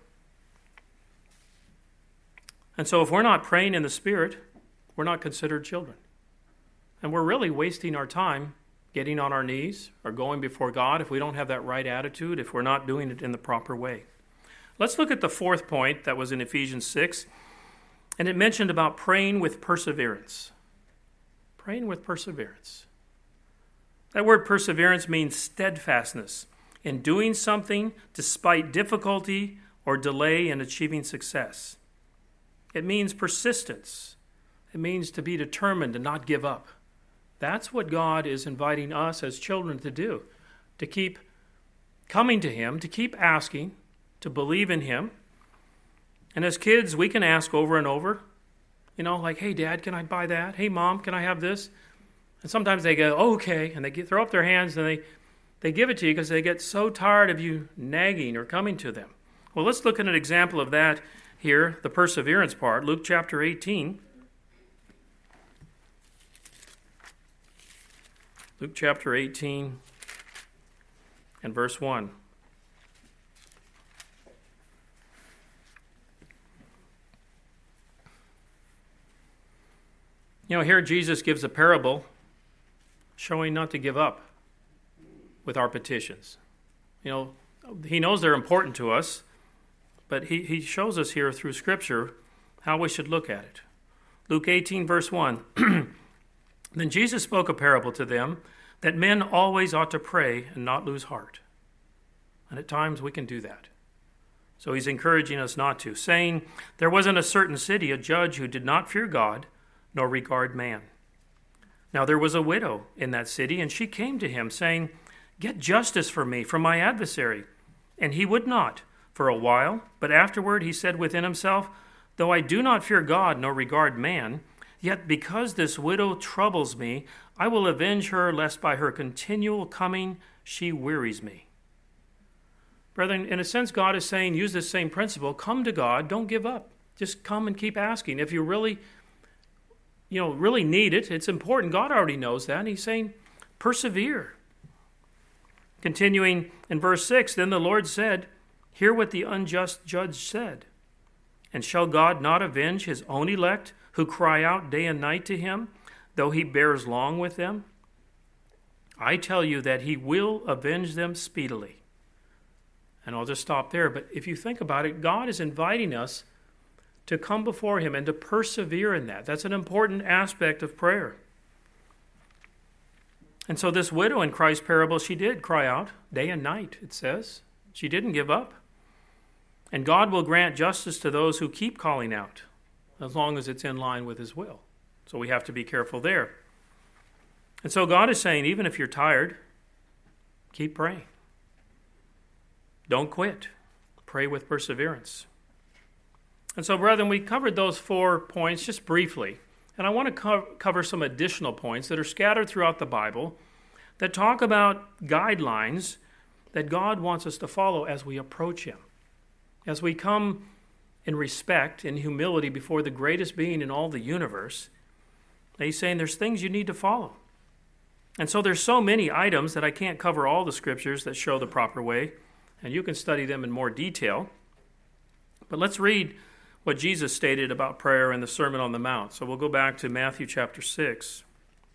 And so if we're not praying in the Spirit, we're not considered children. And we're really wasting our time getting on our knees or going before God if we don't have that right attitude, if we're not doing it in the proper way. Let's look at the fourth point that was in Ephesians six, and it mentioned about praying with perseverance. Praying with perseverance. That word perseverance means steadfastness in doing something despite difficulty or delay in achieving success. It means persistence. It means to be determined and not give up. That's what God is inviting us as children to do, to keep coming to him, to keep asking, to believe in him. And as kids, we can ask over and over, you know, like, hey, Dad, can I buy that? Hey, Mom, can I have this? And sometimes they go, oh, okay, and they get, throw up their hands and they, they give it to you because they get so tired of you nagging or coming to them. Well, let's look at an example of that here, the perseverance part, Luke chapter eighteen. Luke chapter eighteen and verse one. You know, here Jesus gives a parable showing not to give up with our petitions. You know, he knows they're important to us, but he, he shows us here through Scripture how we should look at it. Luke eighteen, verse one. Then Jesus spoke a parable to them that men always ought to pray and not lose heart. And at times we can do that. So he's encouraging us not to, saying, there was in a certain city a judge who did not fear God nor regard man. Now there was a widow in that city, and she came to him, saying, get justice for me from my adversary. And he would not for a while, but afterward he said within himself, Though I do not fear God nor regard man, yet because this widow troubles me, I will avenge her, lest by her continual coming she wearies me. Brethren, in a sense, God is saying, use this same principle. Come to God. Don't give up. Just come and keep asking. If you really, you know, really need it, it's important. God already knows that. And he's saying, persevere. Continuing in verse six, Then the Lord said, Hear what the unjust judge said. And shall God not avenge his own elect, who cry out day and night to him, though he bears long with them? I tell you that he will avenge them speedily. And I'll just stop there. But if you think about it, God is inviting us to come before him and to persevere in that. That's an important aspect of prayer. And so this widow in Christ's parable, she did cry out day and night, it says. She didn't give up. And God will grant justice to those who keep calling out, as long as it's in line with his will. So we have to be careful there. And so God is saying, even if you're tired, keep praying. Don't quit. Pray with perseverance. And so, brethren, we covered those four points just briefly. And I want to co- cover some additional points that are scattered throughout the Bible that talk about guidelines that God wants us to follow as we approach him. As we come in respect and humility before the greatest being in all the universe, he's saying there's things you need to follow. And so there's so many items that I can't cover all the scriptures that show the proper way, and you can study them in more detail. But let's read what Jesus stated about prayer in the Sermon on the Mount. So we'll go back to Matthew chapter six.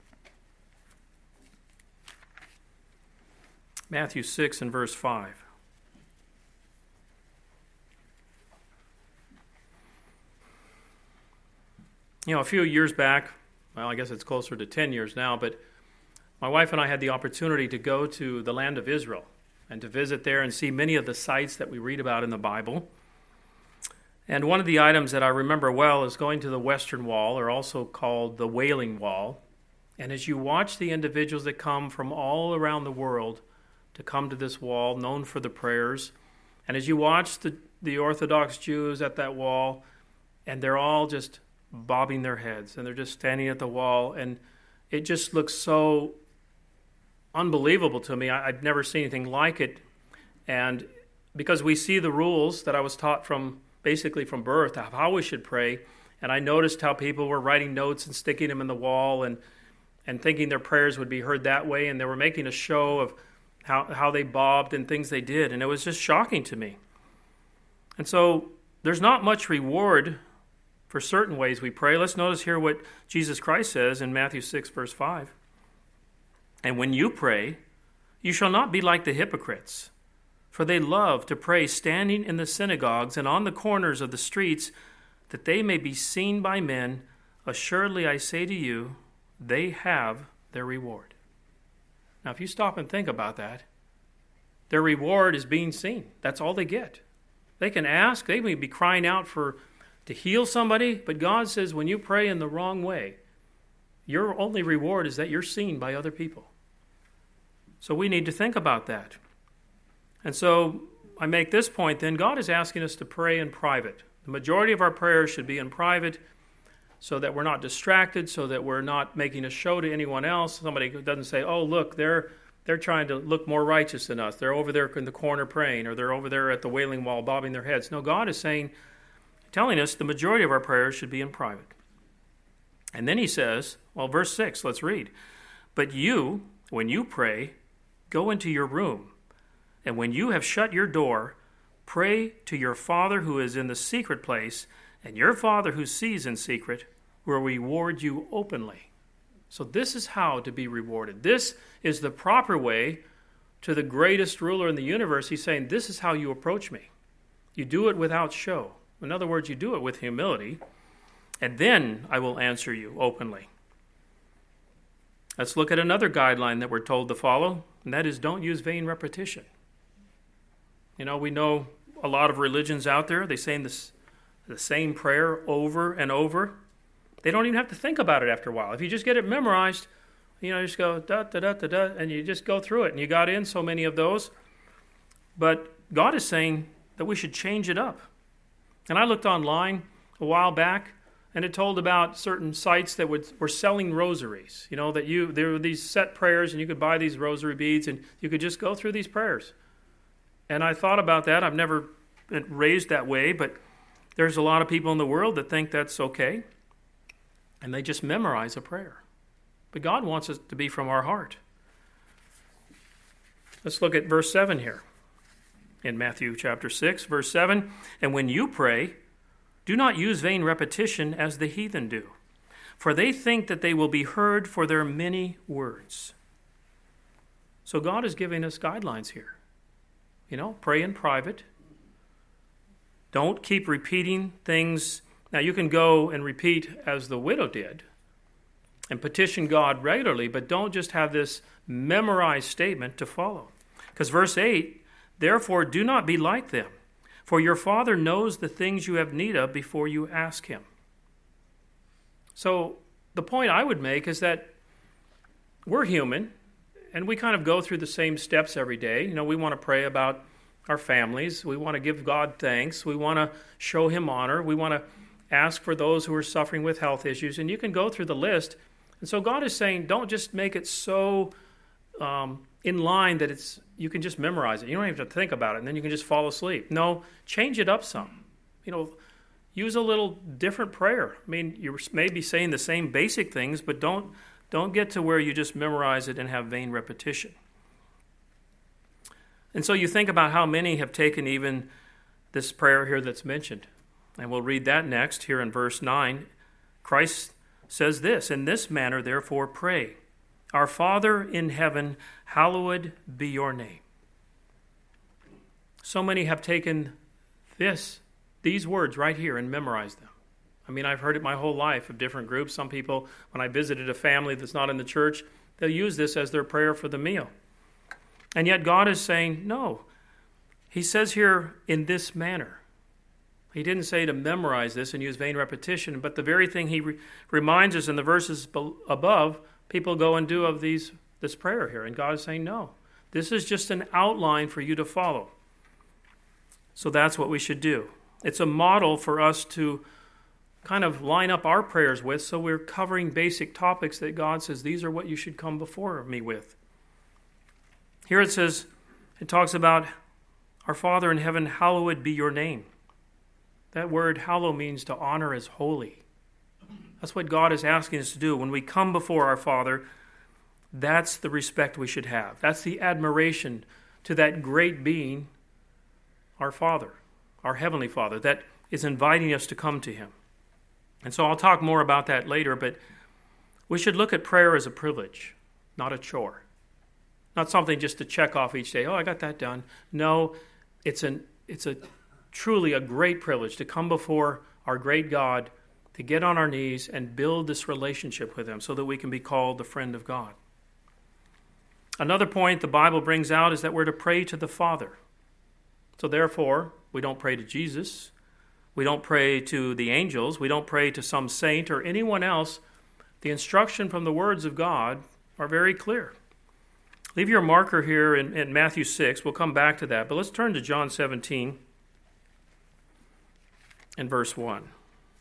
Matthew six and verse five. You know, a few years back, well, I guess it's closer to ten years now, but my wife and I had the opportunity to go to the land of Israel and to visit there and see many of the sites that we read about in the Bible. And one of the items that I remember well is going to the Western Wall, or also called the Wailing Wall. And as you watch the individuals that come from all around the world to come to this wall, known for the prayers, and as you watch the, the Orthodox Jews at that wall, and they're all just bobbing their heads, and they're just standing at the wall, and it just looks so unbelievable to me. I, I've never seen anything like it. And because we see the rules that I was taught from basically from birth, of how we should pray. And I noticed how people were writing notes and sticking them in the wall and and thinking their prayers would be heard that way. And they were making a show of how, how they bobbed and things they did. And it was just shocking to me. And so there's not much reward for certain ways we pray. Let's notice here what Jesus Christ says in Matthew six, verse five. And when you pray, you shall not be like the hypocrites, for they love to pray standing in the synagogues and on the corners of the streets, that they may be seen by men. Assuredly, I say to you, they have their reward. Now, if you stop and think about that, their reward is being seen. That's all they get. They can ask, they may be crying out for to heal somebody, but God says when you pray in the wrong way, your only reward is that you're seen by other people. So we need to think about that. And so I make this point then, God is asking us to pray in private. The majority of our prayers should be in private so that we're not distracted, so that we're not making a show to anyone else. Somebody doesn't say, oh, look, they're they're trying to look more righteous than us. They're over there in the corner praying, or they're over there at the Wailing Wall bobbing their heads. No, God is saying, telling us the majority of our prayers should be in private. And then he says, well, verse six, let's read. But you, when you pray, go into your room, and when you have shut your door, pray to your Father who is in the secret place, and your Father who sees in secret will reward you openly. So this is how to be rewarded. This is the proper way to the greatest ruler in the universe. He's saying, this is how you approach me. You do it without show. In other words, you do it with humility, and then I will answer you openly. Let's look at another guideline that we're told to follow, and that is don't use vain repetition. You know, we know a lot of religions out there, they say this, the same prayer over and over. They don't even have to think about it after a while. If you just get it memorized, you know, you just go da da da da da, and you just go through it, and you got in so many of those. But God is saying that we should change it up. And I looked online a while back, and it told about certain sites that would, were selling rosaries. You know, that you there were these set prayers, and you could buy these rosary beads, and you could just go through these prayers. And I thought about that. I've never been raised that way, but there's a lot of people in the world that think that's okay, and they just memorize a prayer. But God wants it to be from our heart. Let's look at verse seven here in Matthew chapter six, verse seven. And when you pray, do not use vain repetition as the heathen do, for they think that they will be heard for their many words. So God is giving us guidelines here. You know, pray in private. Don't keep repeating things. Now, you can go and repeat as the widow did and petition God regularly, but don't just have this memorized statement to follow. Because verse eight, therefore do not be like them, for your Father knows the things you have need of before you ask him. So the point I would make is that we're human, and we kind of go through the same steps every day. You know, we want to pray about our families. We want to give God thanks. We want to show him honor. We want to ask for those who are suffering with health issues. And you can go through the list. And so God is saying, don't just make it so um, in line that it's you can just memorize it. You don't even have to think about it, and then you can just fall asleep. No, change it up some. You know, use a little different prayer. I mean, you may be saying the same basic things, but don't don't get to where you just memorize it and have vain repetition. And so you think about how many have taken even this prayer here that's mentioned. And we'll read that next here in verse nine. Christ says this, in this manner, therefore, pray. Our Father in heaven, hallowed be your name. So many have taken this, these words right here and memorized them. I mean, I've heard it my whole life of different groups. Some people, when I visited a family that's not in the church, they'll use this as their prayer for the meal. And yet God is saying, no. He says here, in this manner. He didn't say to memorize this and use vain repetition, but the very thing he re- reminds us in the verses be- above, people go and do of these this prayer here. And God is saying, no. This is just an outline for you to follow. So that's what we should do. It's a model for us to kind of line up our prayers with, so we're covering basic topics that God says, these are what you should come before me with. Here it says, it talks about, our Father in heaven, hallowed be your name. That word hallow means to honor as holy. That's what God is asking us to do. When we come before our Father, that's the respect we should have. That's the admiration to that great being, our Father, our Heavenly Father, that is inviting us to come to him. And so I'll talk more about that later, but we should look at prayer as a privilege, not a chore. Not something just to check off each day. Oh, I got that done. No, it's an it's a truly a great privilege to come before our great God, to get on our knees and build this relationship with him so that we can be called the friend of God. Another point the Bible brings out is that we're to pray to the Father. So therefore, we don't pray to Jesus. We don't pray to the angels. We don't pray to some saint or anyone else. The instruction from the words of God are very clear. Leave your marker here in, in Matthew six. We'll come back to that. But let's turn to John seventeen and verse one.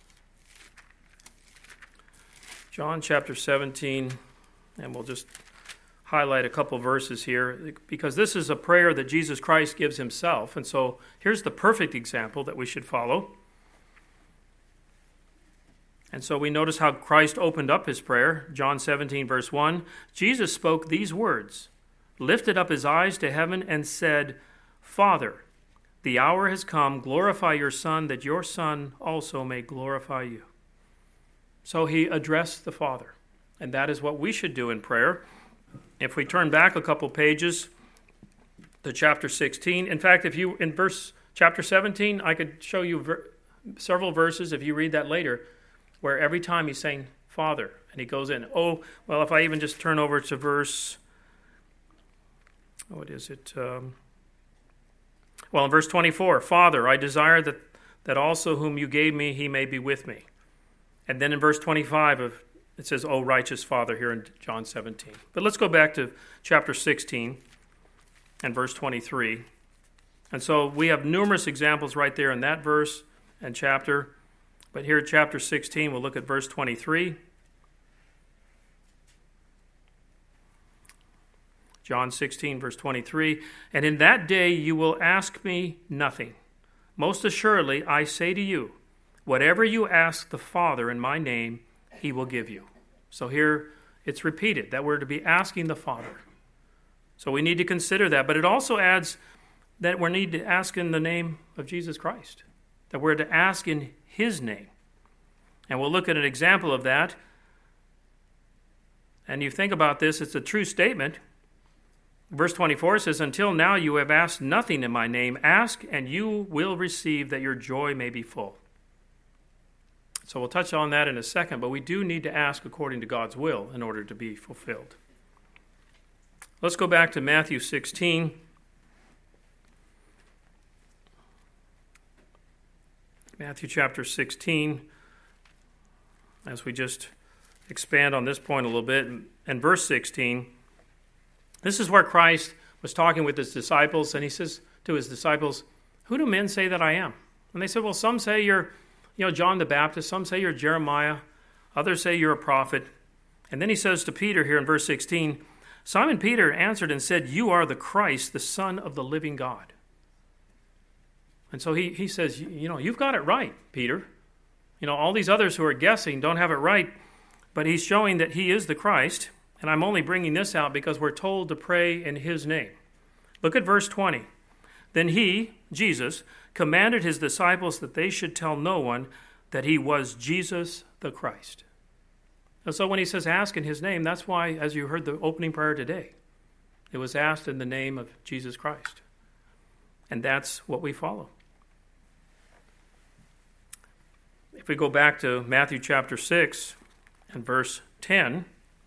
John chapter seventeen, and we'll just highlight a couple verses here, because this is a prayer that Jesus Christ gives himself. And so here's the perfect example that we should follow. And so we notice how Christ opened up his prayer. John seventeen, verse one. Jesus spoke these words, lifted up his eyes to heaven, and said, Father, the hour has come. Glorify your Son, that your Son also may glorify you. So he addressed the Father. And that is what we should do in prayer. If we turn back a couple pages to chapter sixteen. In fact, if you, in verse chapter seventeen, I could show you ver- several verses, if you read that later, where every time he's saying, Father, and he goes in. Oh, well, if I even just turn over to verse, what is it? Um, well, in verse twenty-four, Father, I desire that, that also whom you gave me, he may be with me. And then in verse twenty-five, of it says, O righteous Father, here in John seventeen. But let's go back to chapter sixteen and verse twenty-three. And so we have numerous examples right there in that verse and chapter. But here at chapter sixteen, we'll look at verse twenty-three. John sixteen, verse twenty-three. And in that day you will ask me nothing. Most assuredly, I say to you, whatever you ask the Father in my name, he will give you. So here it's repeated that we're to be asking the Father. So we need to consider that. But it also adds that we need to ask in the name of Jesus Christ. That we're to ask in his name. And we'll look at an example of that. And you think about this, it's a true statement. Verse twenty-four says, until now you have asked nothing in my name. Ask and you will receive, that your joy may be full. So we'll touch on that in a second, but we do need to ask according to God's will in order to be fulfilled. Let's go back to Matthew sixteen. Matthew chapter sixteen, as we just expand on this point a little bit. And verse sixteen, this is where Christ was talking with his disciples, and he says to his disciples, who do men say that I am? And they said, well, some say you're you know, John the Baptist, some say you're Jeremiah, others say you're a prophet. And then he says to Peter here in verse sixteen, Simon Peter answered and said, you are the Christ, the Son of the living God. And so he, he says, you know, you've got it right, Peter. You know, all these others who are guessing don't have it right, but he's showing that he is the Christ. And I'm only bringing this out because we're told to pray in his name. Look at verse twenty. Then he, Jesus, commanded his disciples that they should tell no one that he was Jesus the Christ. And so when he says ask in his name, that's why, as you heard the opening prayer today, it was asked in the name of Jesus Christ. And that's what we follow. If we go back to Matthew chapter six and verse ten,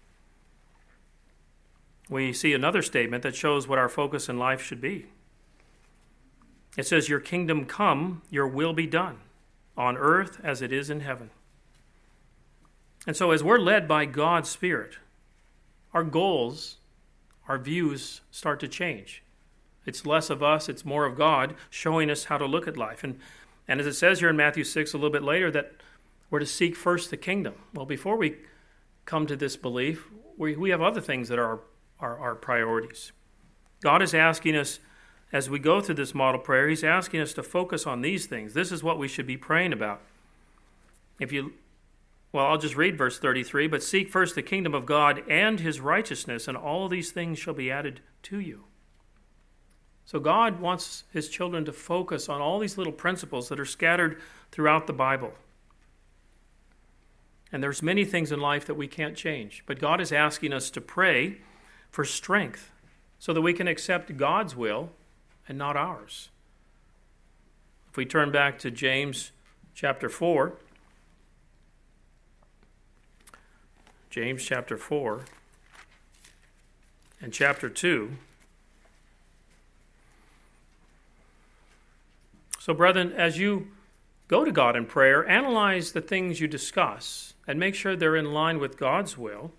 we see another statement that shows what our focus in life should be. It says, your kingdom come, your will be done, on earth as it is in heaven. And so as we're led by God's Spirit, our goals, our views start to change. It's less of us, it's more of God showing us how to look at life. And, and as it says here in Matthew six a little bit later, that we're to seek first the kingdom. Well, before we come to this belief, we, we have other things that are our, our priorities. God is asking us, as we go through this model prayer, he's asking us to focus on these things. This is what we should be praying about. If you, well, I'll just read verse thirty-three, but seek first the kingdom of God and his righteousness, and all these things shall be added to you. So God wants his children to focus on all these little principles that are scattered throughout the Bible. And there's many things in life that we can't change, but God is asking us to pray for strength so that we can accept God's will and not ours. If we turn back to James chapter four, James chapter four and chapter two. So, brethren, as you go to God in prayer, analyze the things you discuss and make sure they're in line with God's will.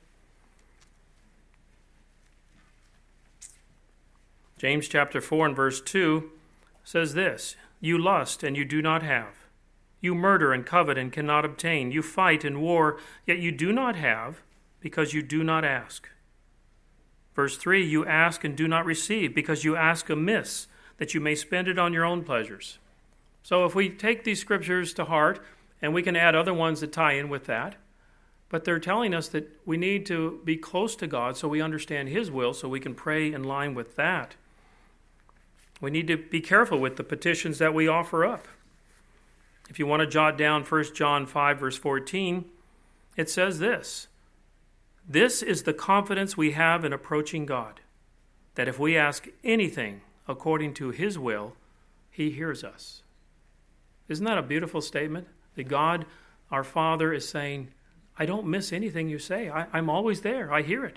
James chapter four and verse two says this, you lust and you do not have. You murder and covet and cannot obtain. You fight and war, yet you do not have because you do not ask. Verse three, you ask and do not receive because you ask amiss, that you may spend it on your own pleasures. So if we take these scriptures to heart, and we can add other ones that tie in with that, but they're telling us that we need to be close to God so we understand his will, so we can pray in line with that. We need to be careful with the petitions that we offer up. If you want to jot down First John five, verse fourteen, it says this, this is the confidence we have in approaching God, that if we ask anything according to his will, he hears us. Isn't that a beautiful statement? That God, our Father, is saying, I don't miss anything you say. I, I'm always there. I hear it.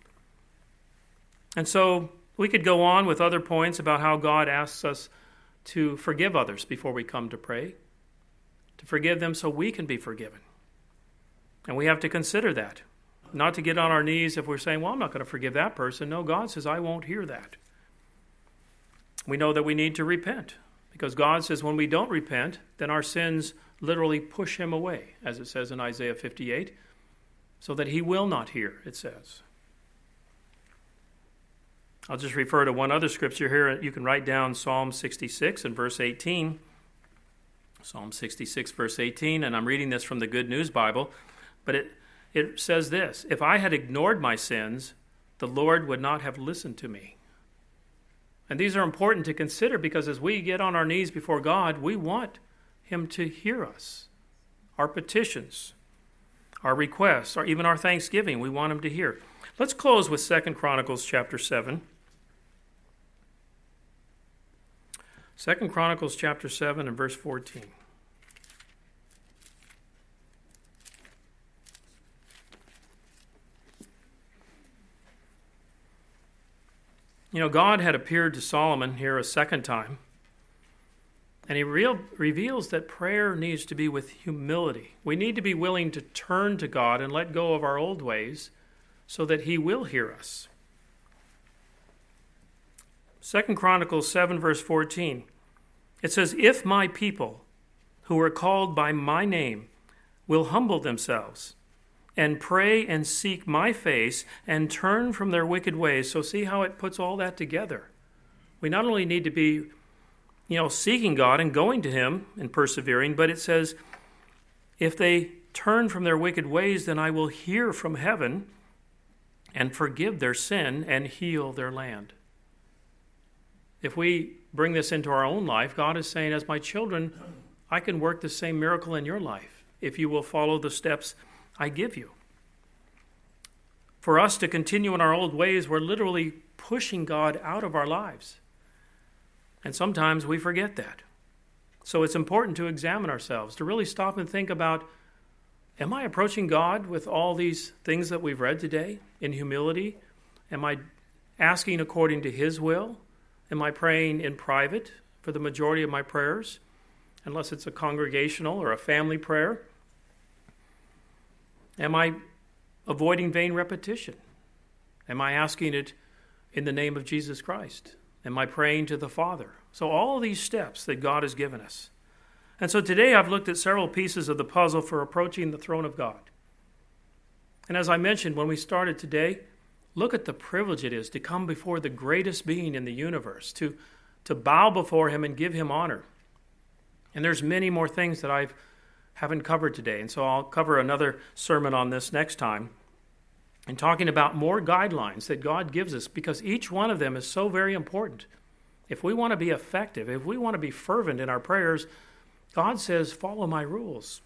And so we could go on with other points about how God asks us to forgive others before we come to pray, to forgive them so we can be forgiven. And we have to consider that. Not to get on our knees if we're saying, well, I'm not going to forgive that person. No, God says, I won't hear that. We know that we need to repent because God says when we don't repent, then our sins literally push him away, as it says in Isaiah fifty-eight, so that he will not hear, it says. I'll just refer to one other scripture here. You can write down Psalm sixty-six and verse eighteen. Psalm sixty-six, verse eighteen, and I'm reading this from the Good News Bible, but it, it says this: if I had ignored my sins, the Lord would not have listened to me. And these are important to consider because as we get on our knees before God, we want him to hear us. Our petitions, our requests, or even our thanksgiving, we want him to hear. Let's close with Second Chronicles chapter seven. Second Chronicles chapter seven and verse fourteen. You know, God had appeared to Solomon here a second time, and he real, reveals that prayer needs to be with humility. We need to be willing to turn to God and let go of our old ways so that he will hear us. Second Chronicles seven, verse fourteen. It says, if my people, who are called by my name, will humble themselves and pray and seek my face and turn from their wicked ways. So see how it puts all that together. We not only need to be, you know, seeking God and going to him and persevering, but it says, if they turn from their wicked ways, then I will hear from heaven and forgive their sin and heal their land. If we bring this into our own life, God is saying, as my children, I can work the same miracle in your life if you will follow the steps I give you. For us to continue in our old ways, we're literally pushing God out of our lives. And sometimes we forget that. So it's important to examine ourselves, to really stop and think about, am I approaching God with all these things that we've read today in humility? Am I asking according to his will? Am I praying in private for the majority of my prayers, unless it's a congregational or a family prayer? Am I avoiding vain repetition? Am I asking it in the name of Jesus Christ? Am I praying to the Father? So all these steps that God has given us. And so today I've looked at several pieces of the puzzle for approaching the throne of God. And as I mentioned when we started today, look at the privilege it is to come before the greatest being in the universe, to, to bow before him and give him honor. And there's many more things that I haven't covered today, and so I'll cover another sermon on this next time, and talking about more guidelines that God gives us, because each one of them is so very important. If we want to be effective, if we want to be fervent in our prayers, God says, follow my rules.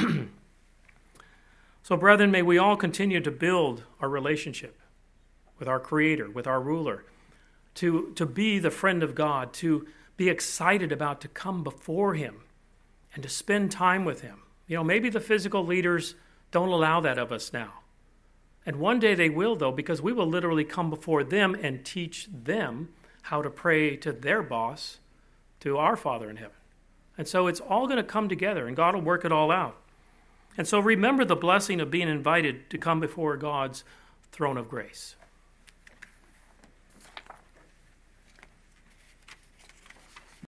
So, brethren, may we all continue to build our relationship with our Creator, with our ruler, to, to be the friend of God, to be excited about to come before him and to spend time with him. You know, maybe the physical leaders don't allow that of us now. And one day they will, though, because we will literally come before them and teach them how to pray to their boss, to our Father in heaven. And so it's all going to come together, and God will work it all out. And so remember the blessing of being invited to come before God's throne of grace.